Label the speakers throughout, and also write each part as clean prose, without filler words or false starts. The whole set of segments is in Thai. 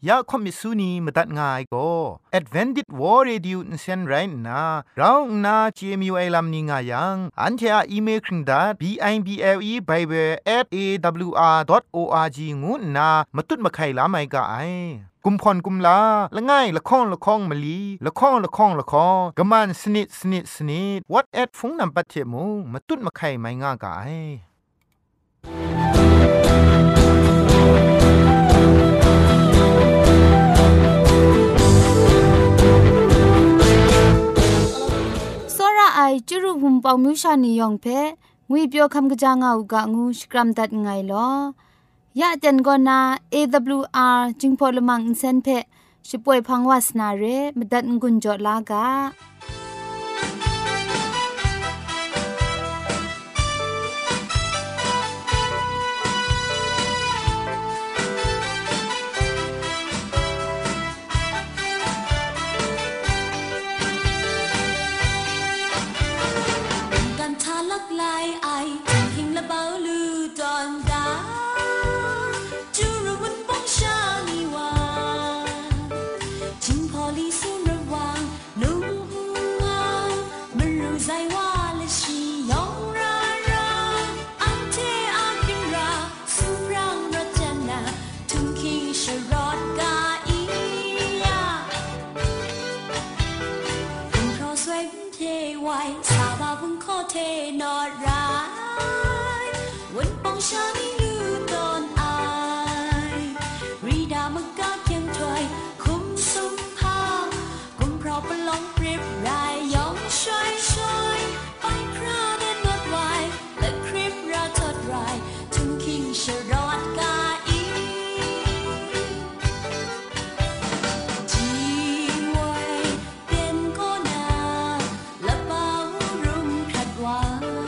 Speaker 1: ยาคอมิสุนีมตัดง่ายก็ Advented War Radio นเซนไรนะเราหน้า CMU ไอลัมนิงายังอันเทออีเมลคิงดา bible@awr.org งูนะมาตุ้ดมาไข่ลาไม่กะไอกุมพรกุมลาละง่ายละข้องละข้องมะลีละข้องละข้องละข้องกะมันสนิดสนิดสนิด what at ฟงนำปัจเจมูมาตุ้ดมาไข่ไม่ง่ากะไอ
Speaker 2: ไอจุรุภุมปองมิวชานียองเพงุยเปียวคำกะจางอูกะงูสกรัมดัดไงลอยะจันกอนา AWR จิงพอลมังอินเซนเพช่วยพังวาสนาเรมดัดงุนจอลากา
Speaker 3: เทนอดร้ายวันปองชานีลูตอนอายรีดามกาเคียงถอยคุ้มสุมพากุมพรอประลองเปรียบรายยองช่วยช่วยไปคราเดินนวดไวและคริปราทอดไรถึงคิงชรอดกาอีจีไว้เป็นก็นาและเบารุมขัดวา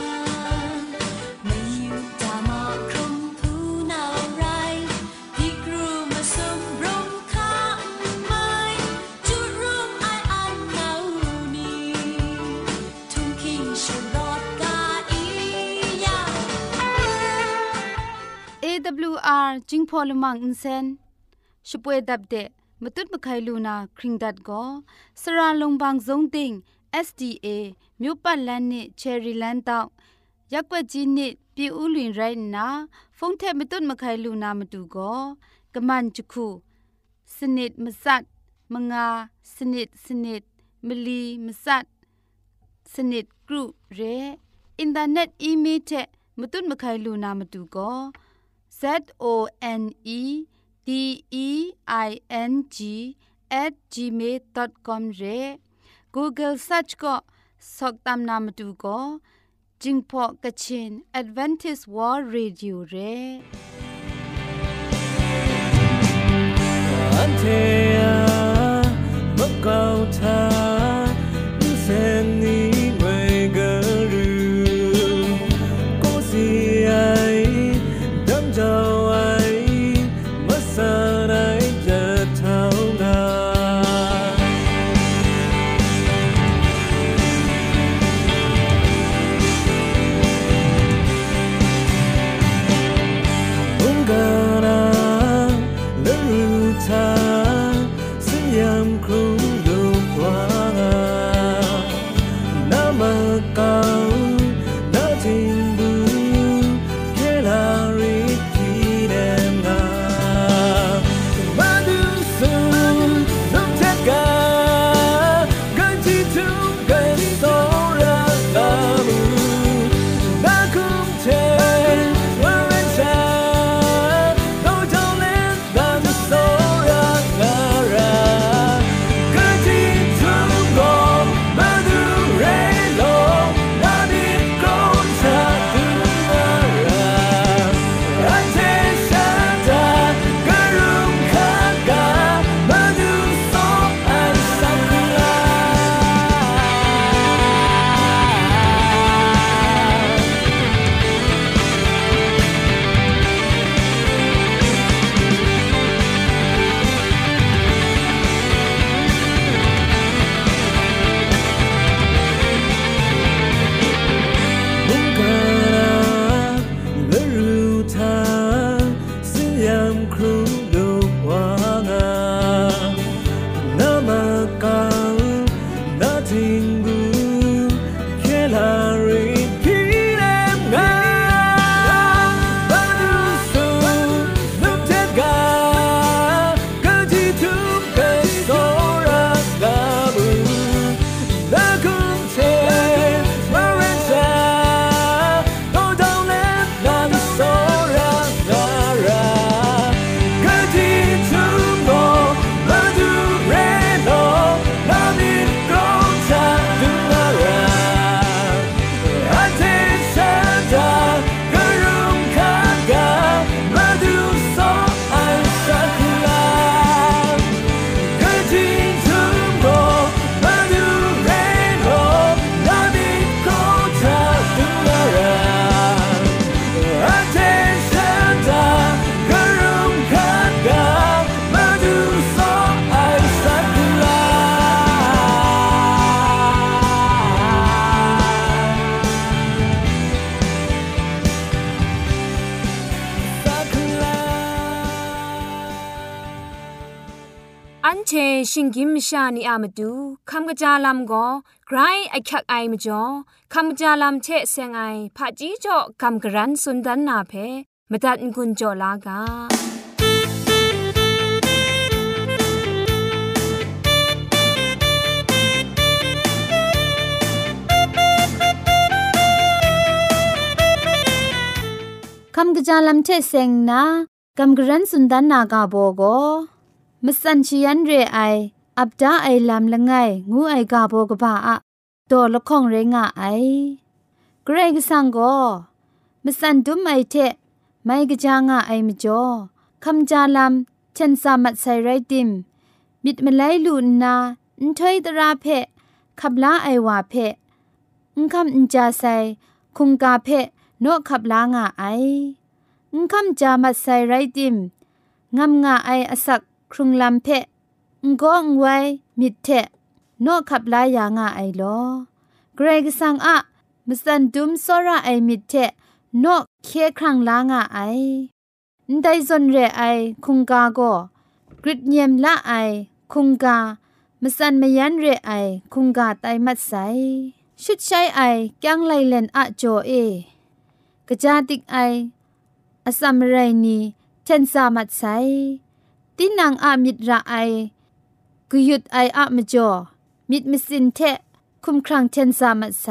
Speaker 2: AWR จิงพอลมังอินเซนช่วยดับเดะมตุดมะไคลูนาคริงดัดก็สระลงบางซงติง SDA မြို့ပတ်လန်းနစ်ချယ်ရီလန်းတောက်ရက်ွက်ကြီးနစ်ပြည်ဦးလွင်ရိုင်းနာဖုန်ထဲမတုတ်မခိုင်လူနာမတူကောကမန်ချခုစနစ်မစတ်မငါစနစ်စနစ်မလီမစတ်စနစ်ဂရုရဲအင်တာနက်အီးမေးတဲ့မတုတ်မခိုင်လူနာမတူကော zoneding@gmail.com เร Google search ก็สอกตามนามดูก็จิงพอกะชิน Adventist World Radio เร
Speaker 4: อันเทียมะกาวทาเส้นนี้ไม่กระรืก็เสียดำเจ้าไว้มาสาไรจะเท่านา
Speaker 5: อันเชชิงกิมชานีอามาดูคำกะจาลำก็ไกรไอคักไอมจ่อคำกะจาลำเชเซงไอผาจีจ่อคำกะรันสุนดันนาเพมตัดกุญจ่อลากา
Speaker 2: คำกะจาลำเชเซงนะคำกะรันสุนดันนากาโบโกมสันชียันเรไออับดาไอลำละไงงูไอกาโบกบ้าอะโตละข้องเรงะไอเกรกสังโกมสันดุมไอเทไม่กะจางะไอมจ่อคำจาลำฉันสามัดใส่ไรติมมิดมะไลลูนาอินถอยตราเพขับลาไอวาเพคำอินจาใส่คุงกาเพโนขับลางะไอคำจามัดใส่ไรติมงำงะไออสักครุงลำเพก็งไว้มิดเทโนขับลายางะไอโลเกรกสังอะมสันดุมโซระไอมิดเทโนเคครั้งลางะไอได้ซนเรไอคุงกาโกกริดเนียมละไอคุงกามสันมยันเรไอคุงกาไตมัดใสชุดใช้ไอจังไลเลนอะโจเอกะจาติกไออสัมไรนีเทนสามัดใสตินังอะมิดระไอกุยุดไออะมจ่อมิดมิสินเทคุมครั้งเทนสามัดใส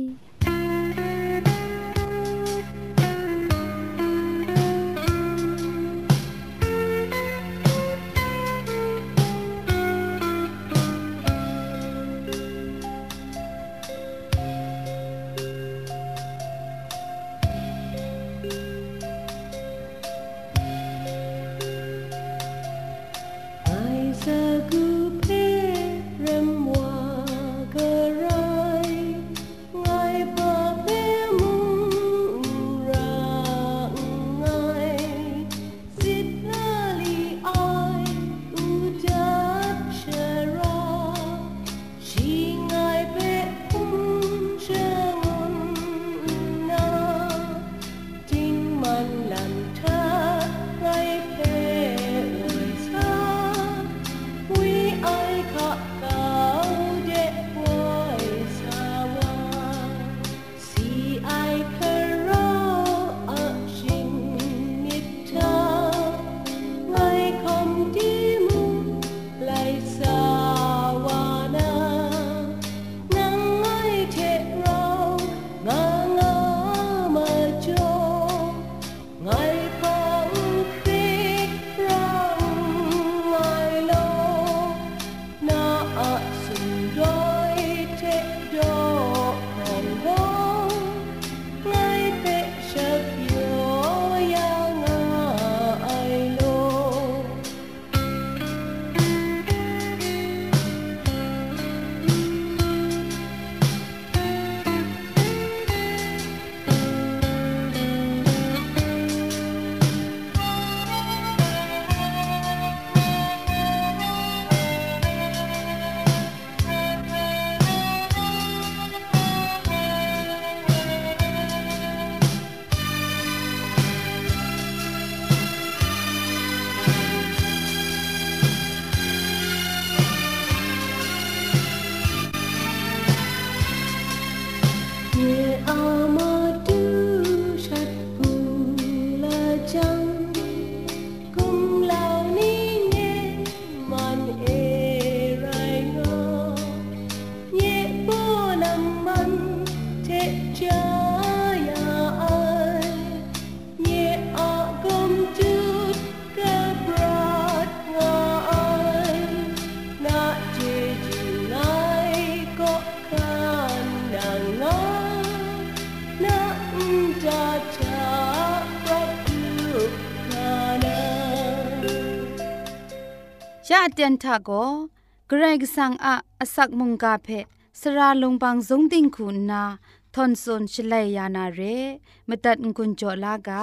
Speaker 2: ยะเตียนทาโกเกรกสังอะอสักมุงกาเพสระลงบางสงติงคุณนาทอนซนชลัยยานาเรมตัดกุญจลากา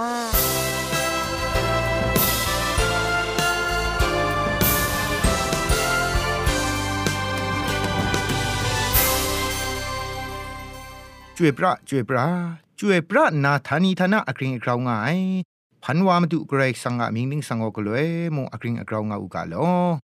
Speaker 1: ช่วยพระนาธานีธนะอกริงอกราวงายพันวามาดูเกรกสังอะมิงนิงสังโอก็เลยมงอกริงอกราวงาอุกาโล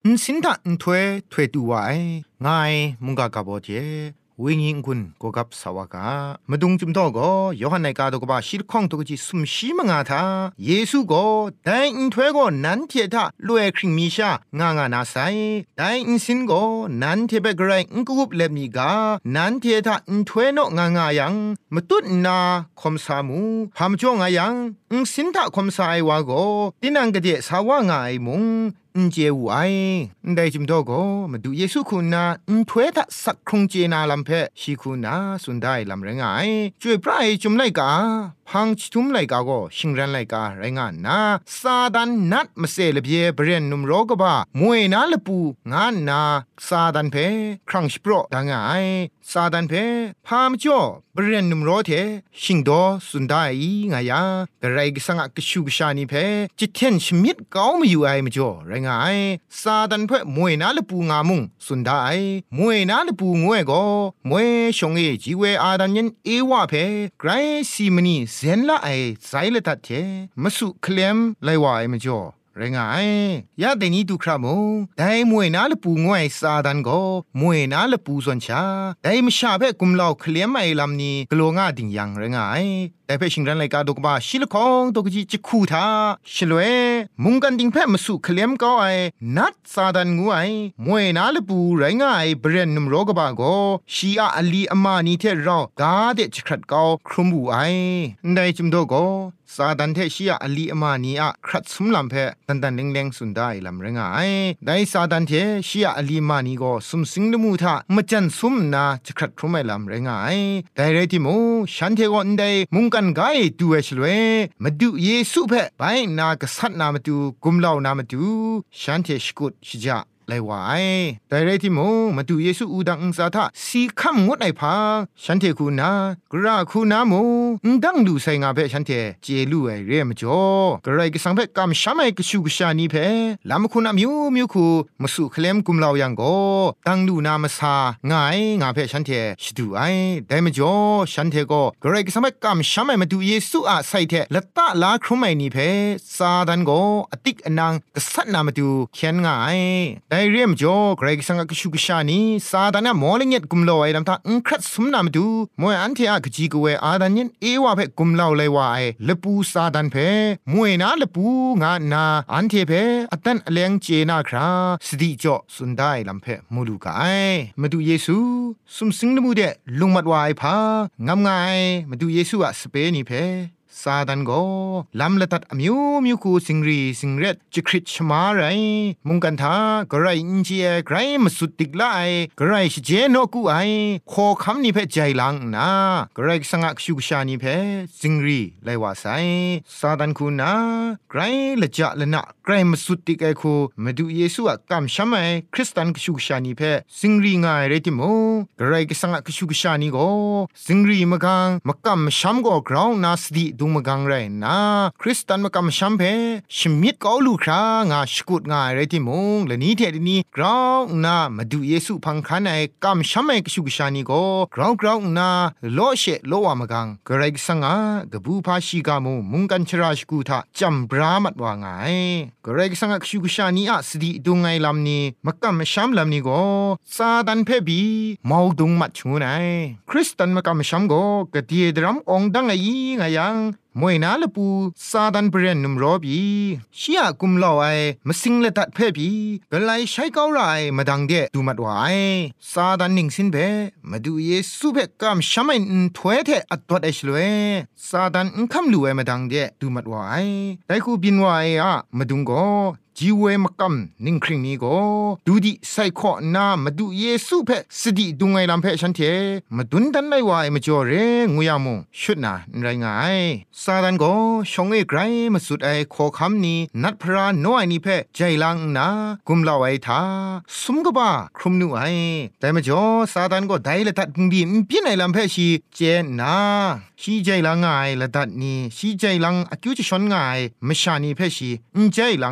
Speaker 1: สินทะถวยถวยตัวไอง่ายมุงกากาบอเจวิญญคุณก็กับสาวกามาดุงจุมโตก็ยอหันในกาตกบาชิลข้องตกจิสุมชีมงาทาเยซูก็ได้อินถวยก็นันเททะลวยคริงมีชางางานาไซได้อินสินก็นันเทเบกไรอินกุบเลมีกานันเททะอินถวยโนงางายังมาตุนนาคมสามูพามจ่องายังอินสินทะคมสายวาก็ตินังกะเดสาวางาไอมุงเจวไอได้จิมโตก็มาดูเยซูคุณนาถวยทะสักครุงเจนาลัมเพชีคุณนาสุนได้ลำแรงไอช่วยพระไอจุมไลกาพังชิทุมไลกาก็ชิงรันไลกาแรงานนาซาดันนัดมาเซลเบียเบรนนุมโรกบามวยนาลปูงานนาซาดันเพครั้งสโปรดังไอซาดันเพพามจ่อเบรนนุมโรเทชิงโดสุนได้งายากระไรกสังกชูกชานีเพจิตเทนชมิดเก้ามาอยู่ไอมาจ่อแรงไอซาดันเพมวยนาลปูงามุงสุนได้มวยนาลปูงวยก็มวยชงเอจีเวอาดันยันเอวะเพไกรซีมนีเซนละไอไซเลตัดเทมสุเคลมไลวายมจ่อแรงไอยาเดนี้ดูครามูได้มวยนาลปูงวยซาดันก็มวยนาลปูส่วนชาได้มชาเพ่กุมเหล่าเคลียมไอลำนี้กลัวง่าดิ่งยังแรงไอแต่เพ่ชิงรันไลกาดกบาชิลคองตกจิจิคูทาชลเวมุงกันดิ่งเพ่มสุเคลียมก็ไอนัดซาดันงูไอมวยนาลปูแรงไอเบรนนุมโรกบาก็ชีอาอลีอามานีเทรอกาเดจครัดก็ครุมบูไอได้จิมโดก็ซาดันเทชีอาอลีอามานีอะครัดสมลำเพตันตันเล็งๆสุนได้ลำแรงไอได้ซาดันเทชีอาอลีมานีก็สุมสิงดมูทามจันสุมนาจะครัดครุมไอลำแรงไอได้เรติมูฉันเทก็อันใดมุงกันไกดูเอชลเวมาดูเยซูเพไปนากษัตริย์นามาดูกุมเหล่านามาดูฉันเทชกุดชิจาไลวายแต่เรติโมมาดูเยซูอูดังอุซาทาสีคำงดไอพาฉันเทคูนากราคูนาโมดังดูไซงาเพฉันเทเจลูไอเรมจ่อกระไรก็สังเพกำชามไอกชูกชานีเพลำคูนามิวมิวคูมาสู่เคลมกุมเหล่ายังโกดังดูนามาซางายงาเพฉันเทชดูไอได้มาจ่อฉันเทก็กระไรก็สังเพกำชามไอมาดูเยซูอาไซเทละตะลาครุมไอนีเพซาดันโกอติกอนังกษัตริย์นามาดูเขียนงายได้เรียมจ่อเกรกสังกชุกชานีซาดานะมอลเงียดกุมโลไอดำตาครัดสมนามดูมวยอันเทียกจีกเวอาดันยันเอวาเพกุมเลาเลวายเลปูซาดันเพมวยนาเลปูงานาอันเทเพอตันอเลงเจนาคราสติจ่อสุนได้ลำเพมูลูกายมาดูเยซูสุมสิงนมูเดลุงมัดวายพางามไงมาดูเยซูอะสเปนีเพซาดันโกลำละตัดอมิวมิวคูสิงรีสิงเรดจิคริตชมาไรมุงกันทากระไรอินเจียไกรมาสุดติกไลกระไรชเจโนกูไอโคคำนี้เพใจลังนากระไรสังกชุกชานีเพสิงรีไลวาไซซาดันคูนาไกรละจะละนะไกรมาสุดติกไอคูมาดูเยซูอะกัมชามไอคริสตันกชุกชานีเพสิงรีง่ายเรติโมกระไรสังกชุกชานีโกสิงรีมะกังมะกัมชามโกกราวนาสติดุมกังไรนะคริสตันมากำชัมเพชมิดก็ลูครางาสกุดงาไรติมงและนี้เทดนี้กราวนามาดูเยซูพังคันไอกำชัมไอกชุกชานีก็กราวนาโลเชโลวามังกระไรสังกบูพาชิกามูมุงกันชราชกุทาจัมบรามัดว่าไงกระไรสังกชุกชานีอะสติดุงไงลำนี้มากำชัมลำนี้ก็ซาดันเพบีมาวดุงมัดชูไงคริสตันมากำชัมก็กะเดียดรัมองดังไงยังมวยนาลปูซาดันเบรนนุมโรบีชียกุมลาวไอมาสิงเลตัดเพบีกะไลใช้เกาไรมาดังเดดูมัดวายซาดันนิงสินเบมาดูเยซูเบกัมชามินถวยเทอัตวัดไอชลเวซาดันคำลูไอมาดังเดดูมัดวายแต่คูบินวายอะมาดุงก็จีเวมกัมนิงคริงนี้ก็ดูดิไซคอนามาดูเยซูเพสติดุงไงลำเพฉันเทมาดุนดันไลวายมาจ่อเรงุยามงชุดนาไรไงซาดันก็ชงเอไกรมาสุดไอขอคำนี้นัดพระน้อยนี่เพใจลังนากุมลาวไอทาสุมกบ้าครุมนูไอแต่มาจ่อซาดันก็ได้ละตัดบีมพินไอลำเพชีเจนาชีใจลังไงละตัดนี้ชีใจลังอคิวจะชนไงไม่ชานีเพชีใจลังไอชา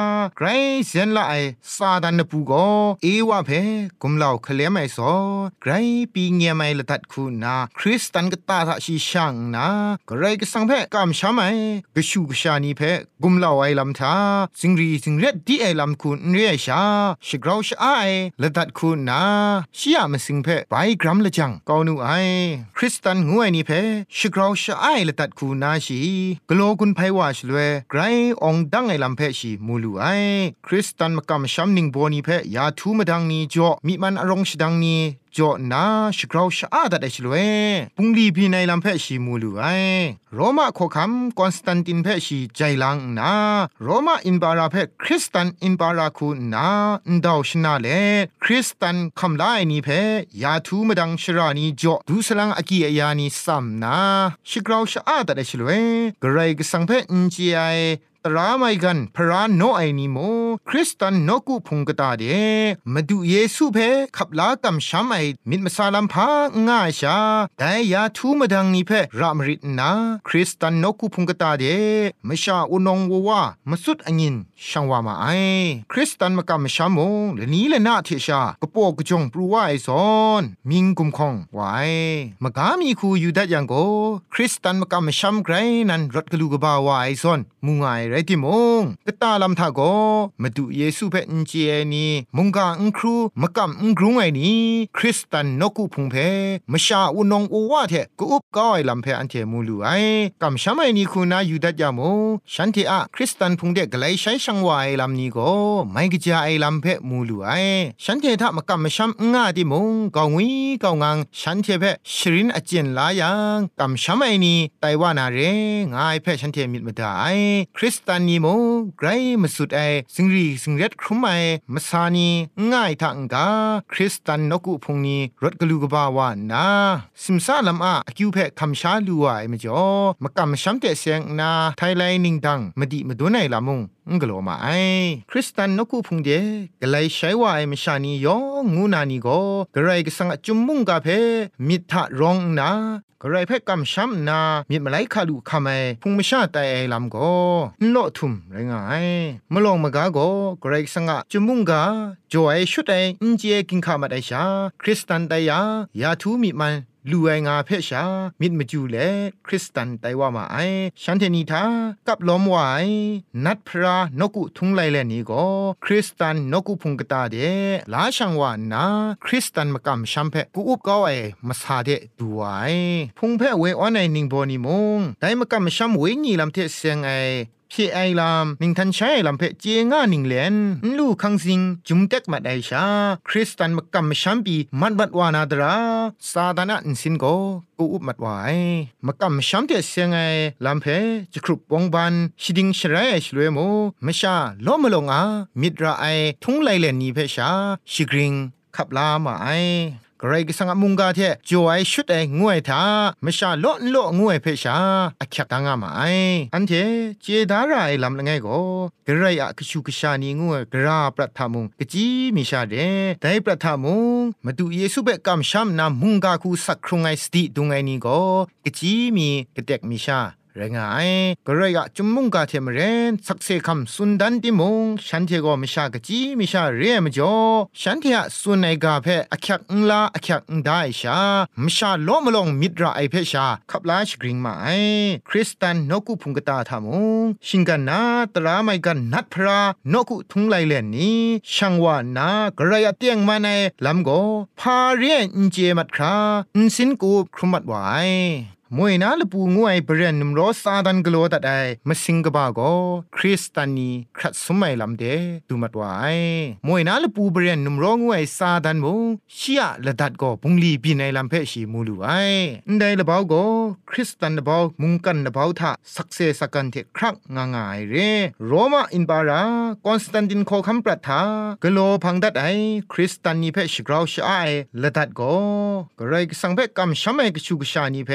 Speaker 1: ไกรเสียนละไอซาดันนปูโกเอวะเพกุมเหล่าเคลมไอซอไกรปีเงียไมละตัดคูนาคริสตันกตาทะชีช่างนาไกรก็สังเพกำช้ำไอกะชูกะชานีเพกุมเหล่าไอลำทาสิงรีสิงเร็ดดีไอลำคูนเรียชาชิกราวชาไอละตัดคูนาชิยามสิงเพไปกรัมละจังกาวนูไอคริสตันงวยนี่เพชิกราวชาไอละตัดคูนาชีกโลกุนไพวาชลเวไกรองดังไอลำเพชีมูลูไอคริสตันมากำช้ำนิงโบนีเพยาทูมดังนี้จ่อมีมันอารมณ์ชดังนี้จ่อนาชิกราวชาดัดไอชลเวปุงลีพีในลำเพชีมูลูไอโรมาโคคัมคอนสแตนตินเพชีใจลังนาโรมาอินบาราเพคริสตันอินบาราคูนาดาวชนาเลคริสตันคำลายนี้เพยาทูมดังชรานีจ่อดูสลังอากียานีซัมนาชิกราวชาดัดไอชลเวกระไรก็สังเพอินจีไอตราไม่กันพระโนไอนิโมคริสตันนกุพุงกตาเดมาดูเยซูเพขับลากำช้ำไอมิดมาซาลัมพาง่ายชาแต่ยาทูมาดังนี้เพรามริตนาคริสตันนกุพุงกตาเดมชาอุนงวัวมาสุดอังินช่างว่ามาไอคริสตันมากำช้ำมงและนี้และนาเทชากระโปกกระจงปรูว่าไอซอนมิงกุมคองไว้มากามีคูอยู่ดัดยังโกคริสตันมากำช้ำไกรนันรถกลูกบ่าวไอซอนมุงไอไรติมงกตาลำทาโกมาดูเยซูเพนเจนีมุงกาอุครูมากำกรุงไอนี้คริสตันนกุพุงเพมชาอุนงอุวาเทกูอุบก้อยลำเพอันเทมูลูไอกำช้ำไอนี้คูนาอยู่ดัดยามงฉันเทอะคริสตันพุงเด็กไกลใช้ช่างวายลำนี้โกไม่กจะไอลำเพมูลูไอฉันเทถ้ามากำช้ำง่าดิมงกางวีกางงังฉันเทเพชรินอเจนลายังกำช้ำไอนี้ไตว่านาเรงายเพฉันเทมิดมาได้คริสตันนีโมไกรมาสุดไอสิงรีสิงเร็ดครุมไอมาซานีง่ายทางกาคริสตันนกุพงนีรถกลูกบาวานาสิมซาลำอาคิวเพคำชาลูไอมจ่อมากำช้ำเตเสียงนาไทยไลนิงดังมาดีมาดูในลำมงกลัวมาไอคริสตันนกุพุงเดกไลใช้ว่าไอมชานียองงูนานีโกกระไรก็สังจุมมุงกาเพมิทะรองนากระไรเพกำช้ำนามีมาไลคาลูคาไมพุงมชาไตไอลำโกโลทุมไรงายมลองมากาโกกระไรสังจุมมุงกาจอยชุดไออินเจกินข้ามาได้ชาคริสตันไตยาทูมีมันลูไองาเพชามิดมาจูเลคริสตันไตว่ามาไอฉันเทนีทากับล้อมวายนัดพระนกุทุงไลแลนี้ก็คริสตันนกุพุงกตาเดลาช่างว่านาคริสตันมากำชัมเพกูอุบก้าวไอมาซาเดดูไอพุงเพเวออนไอนิงบอนิมงได้มากำชัมเวงีลำเทเสียงไอพี่ไอลามนิงทันใช้ลำเพเจง่านิงเลนลูกคังซิงจุมเต็กมาได้ชาคริสตันมากำชัมปีมันบัดวานาดราซาดานะอินสินโกกูอุบมัดไว้มากำชัมเตเสียงไอลำเพจะครุบวงบันชิดิงชรัยชลวยโมไม่ชาล้อมลงอามิดราไอทุงไลเลนนี้เพชาชิกริงขับลามาไอกระไรก็สังมุงกาเทจอยชุดไองวยทาไม่ชาโลนโลงวยเพชาอักขตังอามาไออันเทเจดาไรลำละไงก็กระไรอะกชูกชานีงวยกราปรัตถามุงกจีมิชาเดได้ปรัตถามุงมาดูเยซูเบกำช้ำนามุงกาคูสักครุงไอสติดุงไอนี้ก็กจีมีกเต็กมิชาแรงไงก็เลยอะจุมมุงกาเทมเรนสักเซคำสุนดันติมงฉันเทก็มิชากะจีมิชาเรียมจ่อฉันเทอะสุนไอกาเพอคักลาอคักได้ชามิชาล้อมลงมิดราไอเพชาขับลาชกริงมาไอคริสตันนกุพุงกตาทามงชิงกันนาตราไม่กันนัดพระนกุทุงไลเลนนี้ช่างว่านากระยะเตียงมาในลำโกพาเรียนเจมัดคราสินกูครุมัดไว้มวยนาลปูงวยเบรนนมรสซาดันกโลตัดไอมาสิงกบาโกคริสตานีครัดสมัยลำเดดูมัดไว้มวยนาลปูเบรนนมรงวยซาดันมงเชียละดัดโกปุงลีปีในลำเพชีมูลูไอได้ละบ่าวโกคริสตันละบ่าวมุงกันละบ่าวทะสักเซสักกันเทครักงางายเรโรมาอินบารากอนสแตนตินโคคัมปรัตถากโลพังดัดไอคริสตันนีเพชกราวชาไอละดัดโกกระไรสังเพกัมชามไอกชูกชานีเพ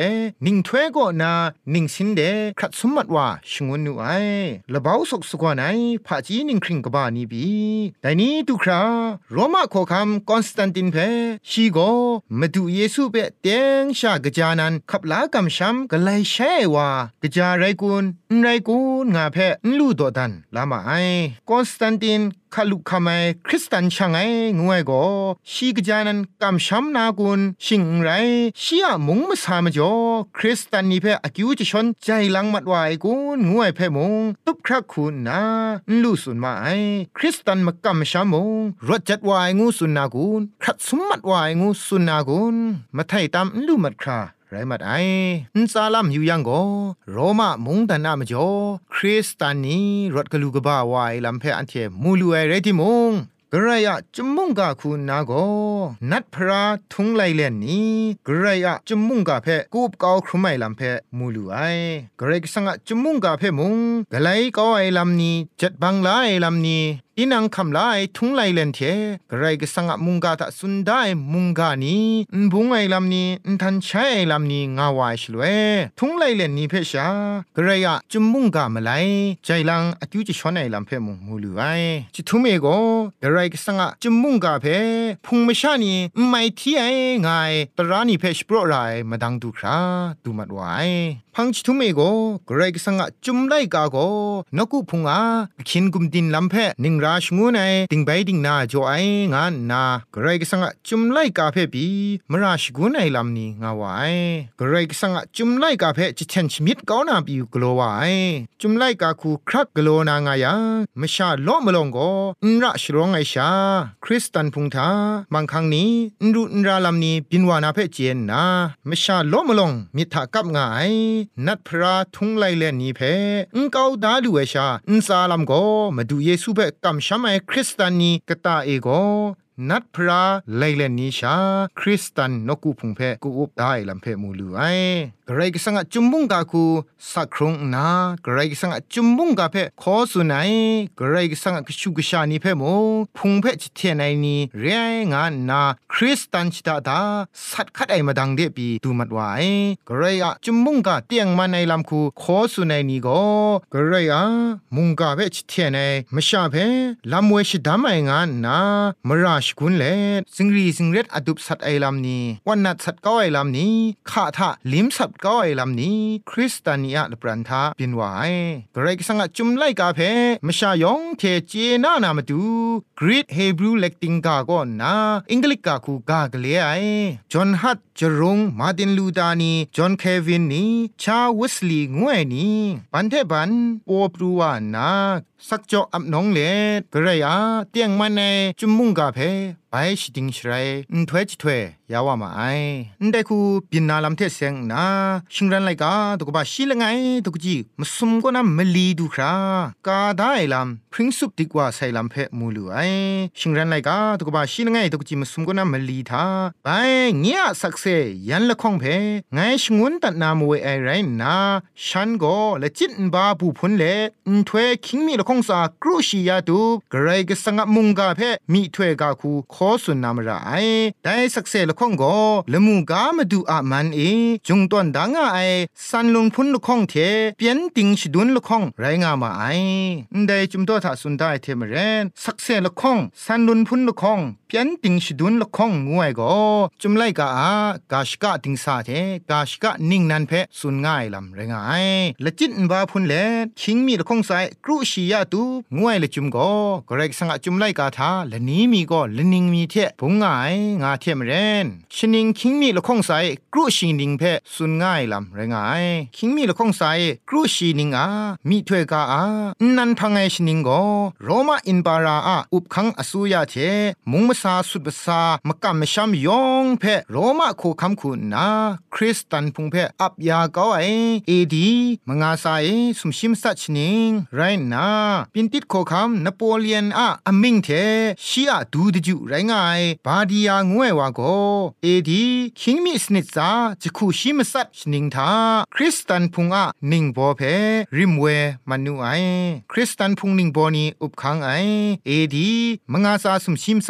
Speaker 1: นิงถ้วยก็นานิงสินเดครัดสมมัดว่าชงวนนูไอละเบาสกสกว่าไหนผาจีนิงคริงกบ้านี้บีแต่นี้ตุคราโรมาโคคำคอนสแตนตินเพชีโกมาดูเยซูเปเตียงชากจานันขับลากำช้ำก็เลยใช่ว่ากจาไรกุนงาเพลูโดดันลามาไอคอนสแตนตินคาลุคาไมคริสตันช่างไองวยโกชีกจานันกำช้ำนากุนชิงไรชียมุงมาสามจ่อคริสตันนี่เพอคิวจะชนใจลังมัดวายกุนงวยเพมุงตุบครักคุณนาลูสุนมาไอคริสตันมากำช้ำมุงรถจัดวายงูสุนนากุนครัดสมมัดวายงูสุนนากุนมาไทยตามลูมัดคราไรมัดไอซาลัมอยู่ยังโกโรมามุงตันนามจ่อคริสตันนี่รถกลูกบ้าวายลำเพออันเทมูลูไอเรติมุงกระยะจมุงกาคุณนาโกนัดพระทุงไลเลนนี้กระยะจมุงกาเพกูบเกาครุไมลำเพมูลูไอกระยะสังะจมุงกาเพมุงกะไลเกาไอลำนี้จัดบังไลลำนี้อีนังคำลายทุงไลเลนเทกระไรก็สังะมุงกาตะสุนได้มุงกานีบุงไอลำนี้ทันใช้ไอลำนี้งาวายชลเวทุงไลเลนนี้เพชากระไรจุมุงกามาไลใจลังอติวจะชวนไอลำเพมุงมูลูไอจิทุเมโกกระไรก็สังะจุมุงกาเพพุงไม่ชานีไม่ที่ไอไงตรานีเพชโปรไรมาดังดูคราดูมัดไวพังจิทุเมโกกระไรก็สังะจุมไลกาโกนกุพุงอาขินกุมดินลำเพนิงราชงูไนติงไปติงนาจ่อไองานนากระไรก็สังะจุมไลกาเพบีมราชกูไนลำนี้งาวายกระไรก็สังะจุมไลกาเพจิเทนชมิดก้าวนาบิวกลัววายจุมไลกาคูครักกลัวนางายามชาล้อมลงโกนราชรองไอชาคริสตันพุงทาบางครั้งนี้นราลำนี้บินวานาเพเจนนามชาล้อมลงมิถากับงายนัดพระทุงไลเลนนี้เพเกาดาลูเอชาซาลัมโกมาดูเยซูเปกำช้ำไอคริสตันนี้กตาเอโกนัดพระไลเลนนิชาคริสตันนกูพุงเพกูอุบได้ลำเพมูลูไอกระไรก็สังะจุมมุงกาคูสักครุงนากระไรก็สังะจุมมุงกาเพขอสุนัยกระไรก็สังะกชูกชานีเพมูพุงเพจิเทนไอนีเรียงานนาคริสตันชิตาดาสัดคัดไอมาดังเดปีดูมัดไว้กระไรอะจุมมุงกาเตียงมาในลำคูขอสุนัยนีโกกระไรอะมุงกาเพจิเทนไอมชาเพลำเวชดามไองานนามราชกุนเลสิงรีสิงเรดอดุบสัตไอลำนี้วันนัดสัตก้าวไอลำนี้ข้าทะลิมสัตก้าวไอลำนี้คริสตานีอะลปรันทาเป็นวายกระไรก็สังะจุมไลกาเพมชายองเทเจนานามาดูกรีกเฮบรูเล็กติงกาก่อนนะอังกฤษกาคูกากเลไอจอห์นฮัตจารงมาร์ตินลูธานีจอห์นเควินนี่ชาวิสลีงวยนี่ปันเทบันโอปรูวานาสักจออับน้องเลกระไรอะเตียงมันในจุมมุงกาเพไปชิดิงชไรถวยจิถวยยาวมาไอได้คูบินนาลำเทเซงนาชิงรันไลกาตกบาชีละไงตกจีมสมก็นำมลีดูครากาได้ลำพริ้งสุบดีกว่าใส่ลำเพมูลูไอชิงรันไลกาตกบาชีละไงตกจีมสมก็นำมลีทาไปเงียสักเซยันละคงเพไงชงวนตัดนามวยไอไรนาฉันก็ละจิตบาปูพุนเลถวยคิงมีละคงสากรูชียาดูกระไรก็สังมุงกาเพมีถวยกาคูขอสุนนามระไอได้สักเซละคงก็ละมูกามาดูอามันจงต้นดังไอสันลุงพุนละคงเทเปียนติงชดุนละคงไรงามาไอได้จุมตัวถ้าสุนได้เทมเรนสักเซละคงสันลุงพุนละคงเปียนติงชดุนละคงงวยก็จุมไลกากาชกะติงสาเทกาชกะนิ่งนันเพสุนง่ายลำไรงายละจิตบาพุนเลคิงมีละคงไซกรุชียาตูงวยละจุมก็กระไรสังะจุมไลกาทาละนี้มีก็ละนิงมีเทผงง่ายงาเทมเรนชนิงคิงมีละคงไซกรุชีนิงเพสุนง่ายลำไรงายคิงมีละคงไซกรุชีนิงมีถวยกานันพังไอชนิงก็โรมาอินบาราอุบคังอสุยาเทมุงมสาสุดบสามกำมชัมยองเพโรมาโคคำคุณนาคริสตันพุงเพอับยาเกาไอเอดีมงาไซสุมชิมสัชนิงไรนาปินติดโคคำนโปเลียนอมิงเทชียดูดจูไรง่ายบาดียางวยวาโกเอดีคิงมีสนิทซาจะคู่ชิมสัชนิงทาคริสตันพุงนิงโบเพริมเวมันนูไอคริสตันพุงนิงโบนีอุบคังไอเอดีมงาซาสุมชิมสัตโกน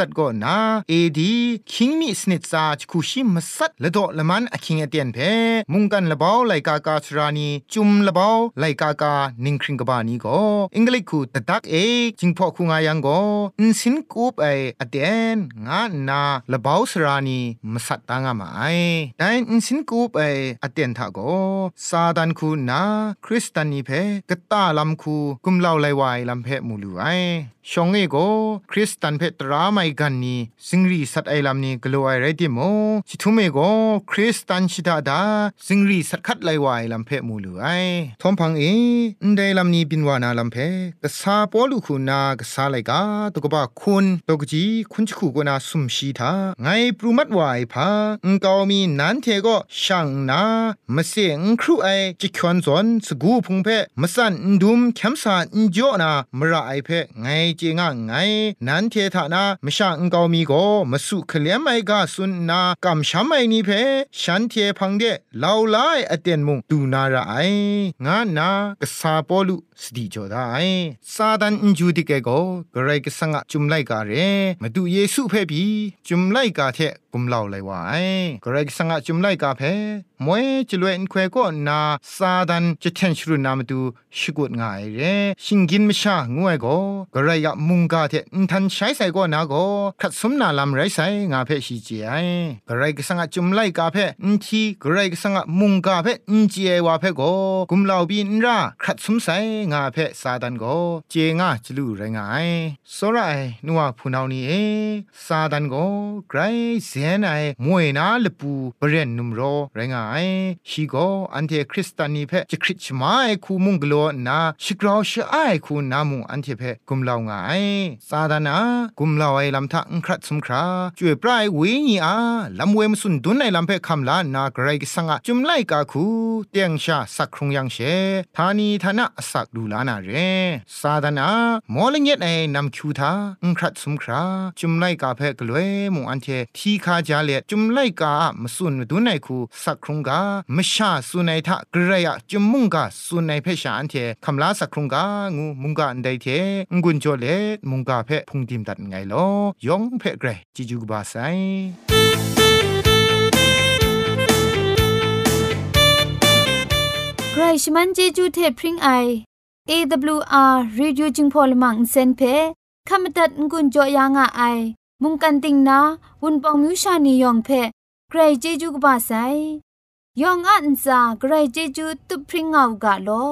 Speaker 1: นาเอดีคิงมีสนิทซาจคูชิมสัดละดอละมันอคิงเอเตียนเพมุงกันละบาวไลกากาสรานีจุมละบาวไลกากานิงคริงกบานีก็อังกฤษคูตะดักจิงพอคุงายังก็อินสินกูปอเตียนงานาละบาวสรานีมสัดตางามาแต่อินสินกูปอเตียนทาก็ซาดันคูนาคริสตานีเพกะตาลำคูกุมเล่าไลวายลำเพมูลูชองเอโกคริสตันเพตราไมกันนีสิงรีสัตไอลำนี้กลัวไอไรติโมชิทุเมโกคริสตันชิดาดาสิงรีสัตคัดไลวายลำเพมูลูทอมพังอันใดลำนี้บินวานาลำเพกษาปอลูคูนากษาไลกาตุกบะคุณตกจีคุณชคูกนาสุมชีทาไงปรุมัดวายพาเกามีนันเทก็ช่างนามเสงครูไอจิควนซอนสกูพุงเพมสันดุมแคมสานจอนามระไอเพไงเจงะไงนันเททานามช่างเกามีก็มาสุขเลียมไอกาสุนนากำช้ำไอนี่เพฉันเทพังเดลาวไลอเตียนมุงตูนาระไองานากษาปอลุสติจอดาซาดันจูดิเกโกกระไรกสังะจุมไลกาเรมาดูเยซูเพบีจุมไลกาเทกุมเล่าไลวายกระไรกสังะจุมไลกาเพมวยจลวยอินเควก็นาซาดันจะเทนชรุนามาดูชิกุดง่ายเรชิงกินมชางวยก็กระไรยะมุงกาเทอินทันใช้ใส่ก็นาก็ขัดสมนาลำไรใส่งาเพชีเจกระไรกสังะจุมไลกาเพอินทีกระไรกสังะมุงกาเพอินเจวาเพก็กุมเล่าบินราขัดสมใส่งาเพซาดันก็เจงาจลูไรงายสรายนัวพูนาวนี้ซาดันก็ไกรเสียนไอมวยนาลปูเบรนนุมโรไรงายชีก็อันเทคริสตานีเพจะคริสมาไอคูมุงกโลนาชิกราวชไอคูนามุงอันเทเพกุมเล่างายซาดานากุมเล่าไอลำทะอังครัดสมคราช่วยปลายเวนีอาลำเวมสุนดุนไอลำเพคำลานากไรกิสังะจุมไลกาคูเตียงชาสักครุงยังเชทานีทนะสักดูลานาเรซาดานามอลเงยไอนำคิวทาอังครัดสมคราจุมไลกาเพกลวยมุงอันเททีคาจาเลจุมไลกามสุนดุนไอคูสักครุงกามชาสุนัยทะกระยะจุมมุงกาสุนัยเพชาอันเทคำลาสักครุงกางูมุงกาอันใดเทงุนโจเลมุงกาเพพุงดิมตัดไงลอยองเพเกรจิจูกบาไซ
Speaker 2: ใครชมันเจจูเทพริงไอ AWR Radio Jingpolimang Insenpe Kamatat Ngun Joyanga I Mungkan Tingna Wunpong Mushani Yong Pe Gray Jeju Gbasai Yong Anza Gray Jeju Tupringau Ga Lo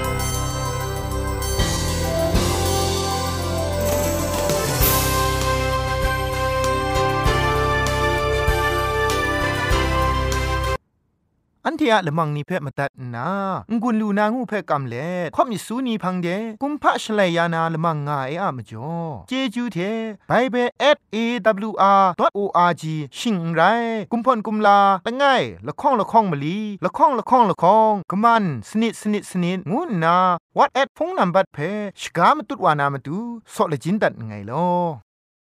Speaker 1: อันเทียละมังนิเพ่มาตัดนางุนลูนางูเพ่กำเล่ข่อมิสูนีพังเดกุมพะชเลยานาละมังงาเออะมจ่อเจจูเทไบเบิล@awr.org ชิงไรกุมพ่นกุมลาละง่ายละข้องละข้องมะลีละข้องละข้องละข้องกะมันสนิดสนิดสนิดงูนา WhatsApp พงนัมบัดเพ่ชกามตุดวานามาตูสอเลจินดัดไงลอ